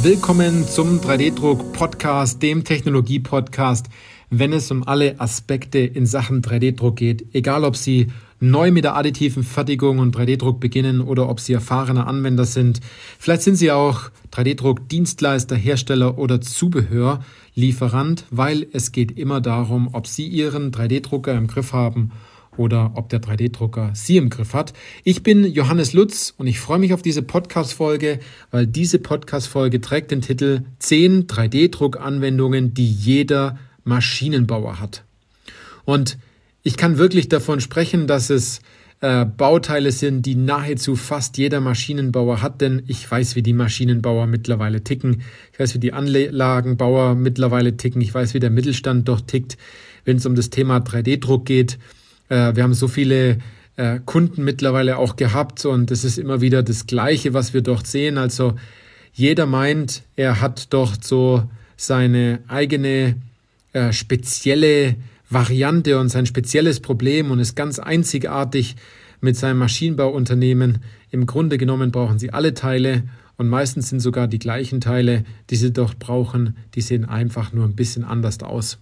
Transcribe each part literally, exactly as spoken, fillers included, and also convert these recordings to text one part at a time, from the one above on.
Willkommen zum drei D Druck Podcast, dem Technologie-Podcast, wenn es um alle Aspekte in Sachen drei D Druck geht. Egal, ob Sie neu mit der additiven Fertigung und drei D Druck beginnen oder ob Sie erfahrene Anwender sind. Vielleicht sind Sie auch drei D Druck Dienstleister, Hersteller oder Zubehörlieferant, weil es geht immer darum, ob Sie Ihren drei D Drucker im Griff haben oder ob der drei D Drucker Sie im Griff hat. Ich bin Johannes Lutz und ich freue mich auf diese Podcast-Folge, weil diese Podcast-Folge trägt den Titel zehn drei D Druck-Anwendungen, die jeder Maschinenbauer hat. Und ich kann wirklich davon sprechen, dass es äh, Bauteile sind, die nahezu fast jeder Maschinenbauer hat, denn ich weiß, wie die Maschinenbauer mittlerweile ticken. Ich weiß, wie die Anlagenbauer mittlerweile ticken. Ich weiß, wie der Mittelstand doch tickt, wenn es um das Thema drei D Druck geht. Wir haben so viele äh, Kunden mittlerweile auch gehabt und es ist immer wieder das Gleiche, was wir dort sehen. Also jeder meint, er hat dort so seine eigene äh, spezielle Variante und sein spezielles Problem und ist ganz einzigartig mit seinem Maschinenbauunternehmen. Im Grunde genommen brauchen sie alle Teile und meistens sind sogar die gleichen Teile, die sie dort brauchen, die sehen einfach nur ein bisschen anders aus.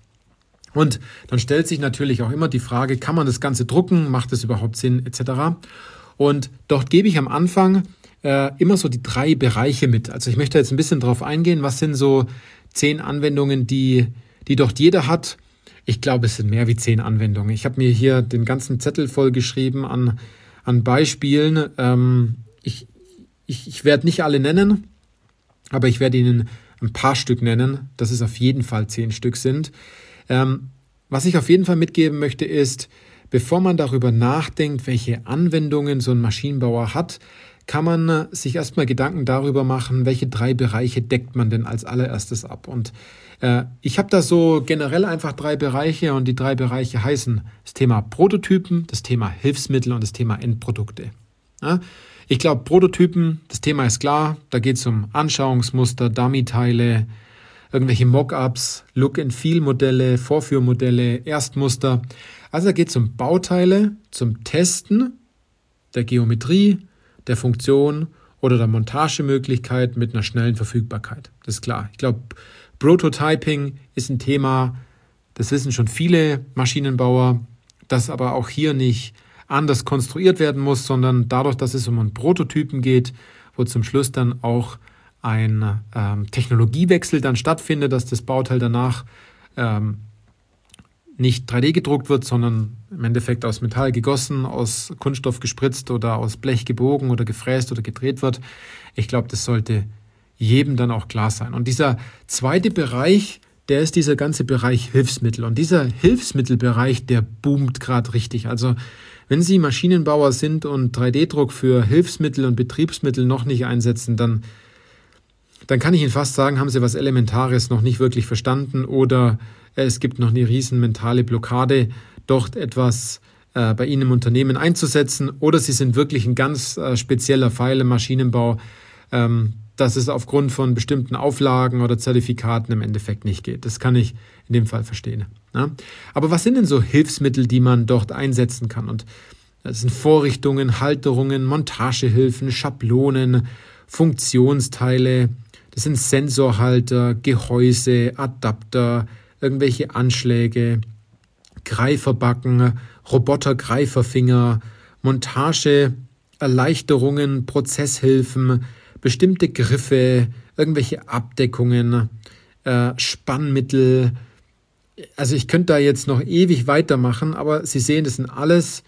Und dann stellt sich natürlich auch immer die Frage, kann man das Ganze drucken, macht das überhaupt Sinn, et cetera. Und dort gebe ich am Anfang äh, immer so die drei Bereiche mit. Also ich möchte jetzt ein bisschen drauf eingehen, was sind so zehn Anwendungen, die, die dort jeder hat. Ich glaube, es sind mehr wie zehn Anwendungen. Ich habe mir hier den ganzen Zettel voll geschrieben an, an Beispielen. Ähm, ich ich, ich werde nicht alle nennen, aber ich werde Ihnen ein paar Stück nennen, dass es auf jeden Fall zehn Stück sind. Ähm, was ich auf jeden Fall mitgeben möchte ist, bevor man darüber nachdenkt, welche Anwendungen so ein Maschinenbauer hat, kann man sich erstmal Gedanken darüber machen, welche drei Bereiche deckt man denn als allererstes ab. Und äh, ich habe da so generell einfach drei Bereiche und die drei Bereiche heißen das Thema Prototypen, das Thema Hilfsmittel und das Thema Endprodukte. Ja? Ich glaube, Prototypen, das Thema ist klar, da geht es um Anschauungsmuster, Dummy-Teile, irgendwelche Mockups, Look-and-Feel-Modelle, Vorführmodelle, Erstmuster. Also da geht es um Bauteile zum Testen der Geometrie, der Funktion oder der Montagemöglichkeit mit einer schnellen Verfügbarkeit. Das ist klar. Ich glaube, Prototyping ist ein Thema, das wissen schon viele Maschinenbauer, das aber auch hier nicht anders konstruiert werden muss, sondern dadurch, dass es um einen Prototypen geht, wo zum Schluss dann auch ein ähm, Technologiewechsel dann stattfindet, dass das Bauteil danach ähm, nicht drei D gedruckt wird, sondern im Endeffekt aus Metall gegossen, aus Kunststoff gespritzt oder aus Blech gebogen oder gefräst oder gedreht wird. Ich glaube, das sollte jedem dann auch klar sein. Und dieser zweite Bereich, der ist dieser ganze Bereich Hilfsmittel. Und dieser Hilfsmittelbereich, der boomt gerade richtig. Also wenn Sie Maschinenbauer sind und drei D Druck für Hilfsmittel und Betriebsmittel noch nicht einsetzen, dann dann kann ich Ihnen fast sagen, haben Sie was Elementares noch nicht wirklich verstanden oder es gibt noch eine riesen mentale Blockade, dort etwas äh, bei Ihnen im Unternehmen einzusetzen oder Sie sind wirklich ein ganz äh, spezieller Fall im Maschinenbau, ähm, dass es aufgrund von bestimmten Auflagen oder Zertifikaten im Endeffekt nicht geht. Das kann ich in dem Fall verstehen. Ja? Aber was sind denn so Hilfsmittel, die man dort einsetzen kann? Und das sind Vorrichtungen, Halterungen, Montagehilfen, Schablonen, Funktionsteile. Das sind Sensorhalter, Gehäuse, Adapter, irgendwelche Anschläge, Greiferbacken, Roboter-Greiferfinger, Montageerleichterungen, Prozesshilfen, bestimmte Griffe, irgendwelche Abdeckungen, äh, Spannmittel. Also ich könnte da jetzt noch ewig weitermachen, aber Sie sehen, das sind alles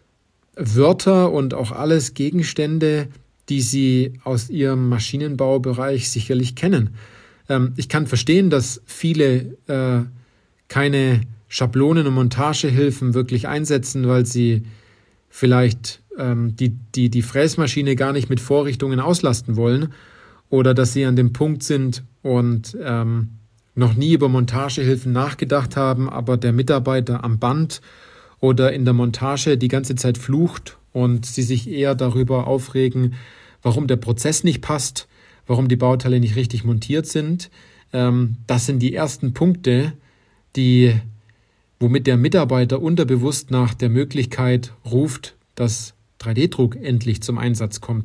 Wörter und auch alles Gegenstände, die Sie aus Ihrem Maschinenbaubereich sicherlich kennen. Ähm, ich kann verstehen, dass viele äh, keine Schablonen und Montagehilfen wirklich einsetzen, weil sie vielleicht ähm, die, die, die Fräsmaschine gar nicht mit Vorrichtungen auslasten wollen oder dass sie an dem Punkt sind und ähm, noch nie über Montagehilfen nachgedacht haben, aber der Mitarbeiter am Band oder in der Montage die ganze Zeit flucht und sie sich eher darüber aufregen, warum der Prozess nicht passt, warum die Bauteile nicht richtig montiert sind. Ähm, das sind die ersten Punkte, die, womit der Mitarbeiter unterbewusst nach der Möglichkeit ruft, dass drei D Druck endlich zum Einsatz kommt.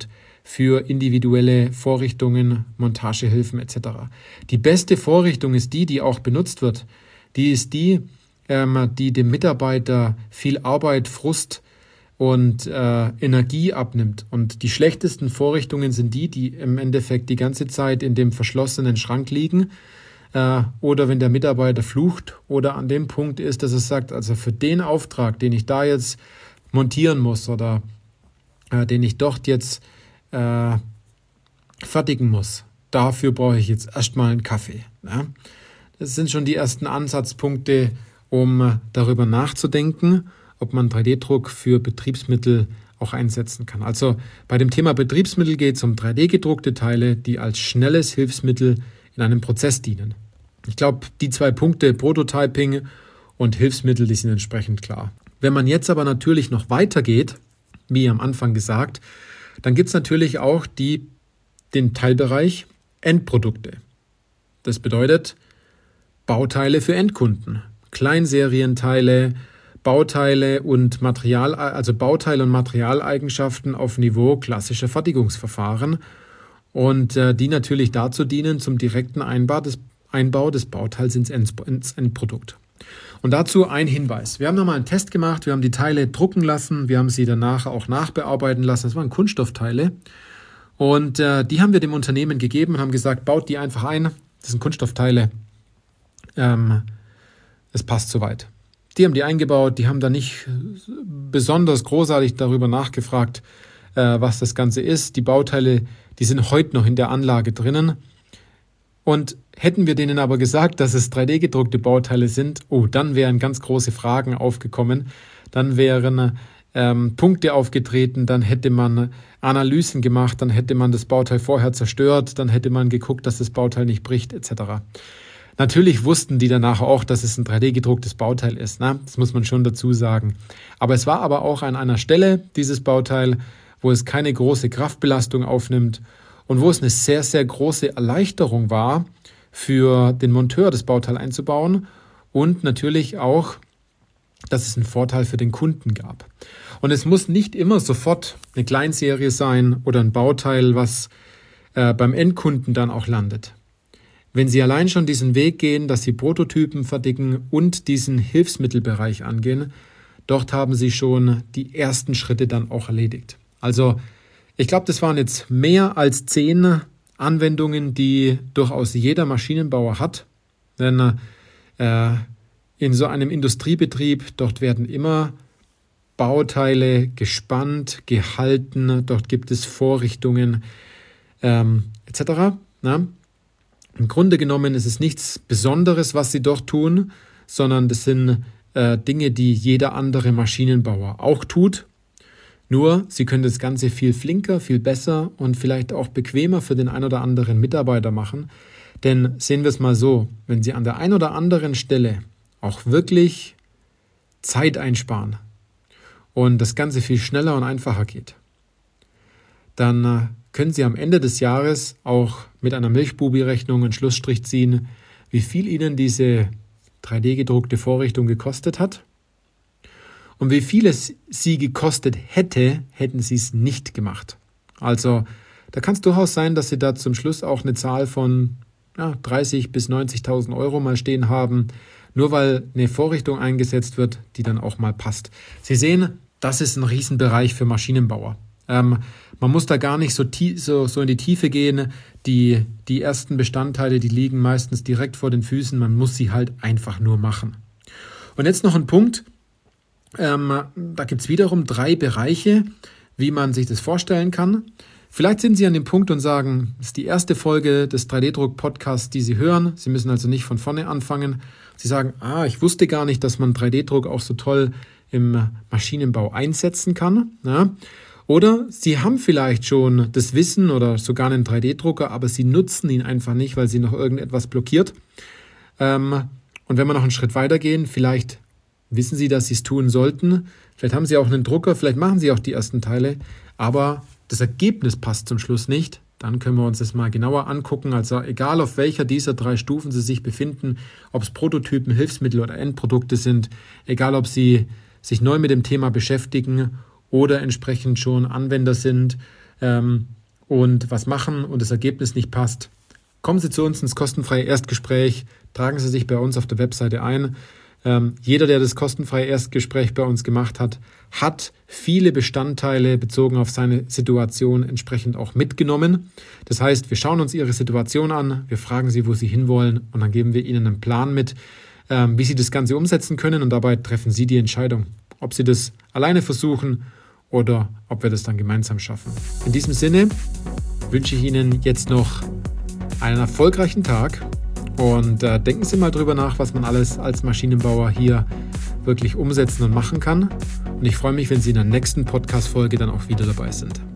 für individuelle Vorrichtungen, Montagehilfen et cetera. Die beste Vorrichtung ist die, die auch benutzt wird. Die ist die, ähm, die dem Mitarbeiter viel Arbeit, Frust und äh, Energie abnimmt. Und die schlechtesten Vorrichtungen sind die, die im Endeffekt die ganze Zeit in dem verschlossenen Schrank liegen äh, oder wenn der Mitarbeiter flucht oder an dem Punkt ist, dass er sagt, also für den Auftrag, den ich da jetzt montieren muss oder äh, den ich dort jetzt äh, fertigen muss, dafür brauche ich jetzt erstmal einen Kaffee. Ja? Das sind schon die ersten Ansatzpunkte, um darüber nachzudenken, ob man drei D Druck für Betriebsmittel auch einsetzen kann. Also bei dem Thema Betriebsmittel geht es um drei D gedruckte Teile, die als schnelles Hilfsmittel in einem Prozess dienen. Ich glaube, die zwei Punkte, Prototyping und Hilfsmittel, die sind entsprechend klar. Wenn man jetzt aber natürlich noch weitergeht, wie am Anfang gesagt, dann gibt es natürlich auch die, den Teilbereich Endprodukte. Das bedeutet Bauteile für Endkunden, Kleinserienteile, Bauteile und Material, also Bauteile und Materialeigenschaften auf Niveau klassischer Fertigungsverfahren und äh, die natürlich dazu dienen zum direkten Einbau des, Einbau des Bauteils ins, ins Endprodukt. Und dazu ein Hinweis. Wir haben nochmal einen Test gemacht, wir haben die Teile drucken lassen, wir haben sie danach auch nachbearbeiten lassen. Das waren Kunststoffteile und äh, die haben wir dem Unternehmen gegeben und haben gesagt, baut die einfach ein. Das sind Kunststoffteile. Ähm, es passt soweit. Die haben die eingebaut, die haben da nicht besonders großartig darüber nachgefragt, äh, was das Ganze ist. Die Bauteile, die sind heute noch in der Anlage drinnen. Und hätten wir denen aber gesagt, dass es drei D gedruckte Bauteile sind, oh, dann wären ganz große Fragen aufgekommen. Dann wären ähm, Punkte aufgetreten, dann hätte man Analysen gemacht, dann hätte man das Bauteil vorher zerstört, dann hätte man geguckt, dass das Bauteil nicht bricht, et cetera. Natürlich wussten die danach auch, dass es ein drei D gedrucktes Bauteil ist. Ne? Das muss man schon dazu sagen. Aber es war aber auch an einer Stelle, dieses Bauteil, wo es keine große Kraftbelastung aufnimmt und wo es eine sehr, sehr große Erleichterung war, für den Monteur das Bauteil einzubauen und natürlich auch, dass es einen Vorteil für den Kunden gab. Und es muss nicht immer sofort eine Kleinserie sein oder ein Bauteil, was äh, beim Endkunden dann auch landet. Wenn Sie allein schon diesen Weg gehen, dass Sie Prototypen fertigen und diesen Hilfsmittelbereich angehen, dort haben Sie schon die ersten Schritte dann auch erledigt. Also ich glaube, das waren jetzt mehr als zehn Anwendungen, die durchaus jeder Maschinenbauer hat. Denn äh, in so einem Industriebetrieb, dort werden immer Bauteile gespannt, gehalten, dort gibt es Vorrichtungen ähm, et cetera. Na? Im Grunde genommen ist es nichts Besonderes, was sie dort tun, sondern das sind äh, Dinge, die jeder andere Maschinenbauer auch tut. Nur, sie können das Ganze viel flinker, viel besser und vielleicht auch bequemer für den ein oder anderen Mitarbeiter machen. Denn sehen wir es mal so, wenn Sie an der ein oder anderen Stelle auch wirklich Zeit einsparen und das Ganze viel schneller und einfacher geht, dann äh, können Sie am Ende des Jahres auch mit einer Milchbubi-Rechnung einen Schlussstrich ziehen, wie viel Ihnen diese drei D gedruckte Vorrichtung gekostet hat und wie viel es Sie gekostet hätte, hätten Sie es nicht gemacht. Also da kann es durchaus sein, dass Sie da zum Schluss auch eine Zahl von ja, dreißigtausend bis neunzigtausend Euro mal stehen haben, nur weil eine Vorrichtung eingesetzt wird, die dann auch mal passt. Sie sehen, das ist ein Riesenbereich für Maschinenbauer. Ähm, man muss da gar nicht so, tie- so, so in die Tiefe gehen. Die, die ersten Bestandteile, die liegen meistens direkt vor den Füßen. Man muss sie halt einfach nur machen. Und jetzt noch ein Punkt. Ähm, da gibt es wiederum drei Bereiche, wie man sich das vorstellen kann. Vielleicht sind Sie an dem Punkt und sagen, das ist die erste Folge des drei D Druck Podcasts, die Sie hören. Sie müssen also nicht von vorne anfangen. Sie sagen, ah, ich wusste gar nicht, dass man drei D Druck auch so toll im Maschinenbau einsetzen kann. Ja? Oder Sie haben vielleicht schon das Wissen oder sogar einen drei D Drucker, aber Sie nutzen ihn einfach nicht, weil Sie noch irgendetwas blockiert. Ähm, und wenn wir noch einen Schritt weitergehen, vielleicht wissen Sie, dass Sie es tun sollten. Vielleicht haben Sie auch einen Drucker, vielleicht machen Sie auch die ersten Teile, aber das Ergebnis passt zum Schluss nicht. Dann können wir uns das mal genauer angucken. Also egal auf welcher dieser drei Stufen Sie sich befinden, ob es Prototypen, Hilfsmittel oder Endprodukte sind, egal ob Sie sich neu mit dem Thema beschäftigen oder entsprechend schon Anwender sind, ähm, und was machen und das Ergebnis nicht passt, kommen Sie zu uns ins kostenfreie Erstgespräch, tragen Sie sich bei uns auf der Webseite ein. Ähm, jeder, der das kostenfreie Erstgespräch bei uns gemacht hat, hat viele Bestandteile bezogen auf seine Situation entsprechend auch mitgenommen. Das heißt, wir schauen uns Ihre Situation an, wir fragen Sie, wo Sie hinwollen und dann geben wir Ihnen einen Plan mit, ähm, wie Sie das Ganze umsetzen können und dabei treffen Sie die Entscheidung, ob Sie das alleine versuchen oder ob wir das dann gemeinsam schaffen. In diesem Sinne wünsche ich Ihnen jetzt noch einen erfolgreichen Tag. Und äh, denken Sie mal drüber nach, was man alles als Maschinenbauer hier wirklich umsetzen und machen kann. Und ich freue mich, wenn Sie in der nächsten Podcast-Folge dann auch wieder dabei sind.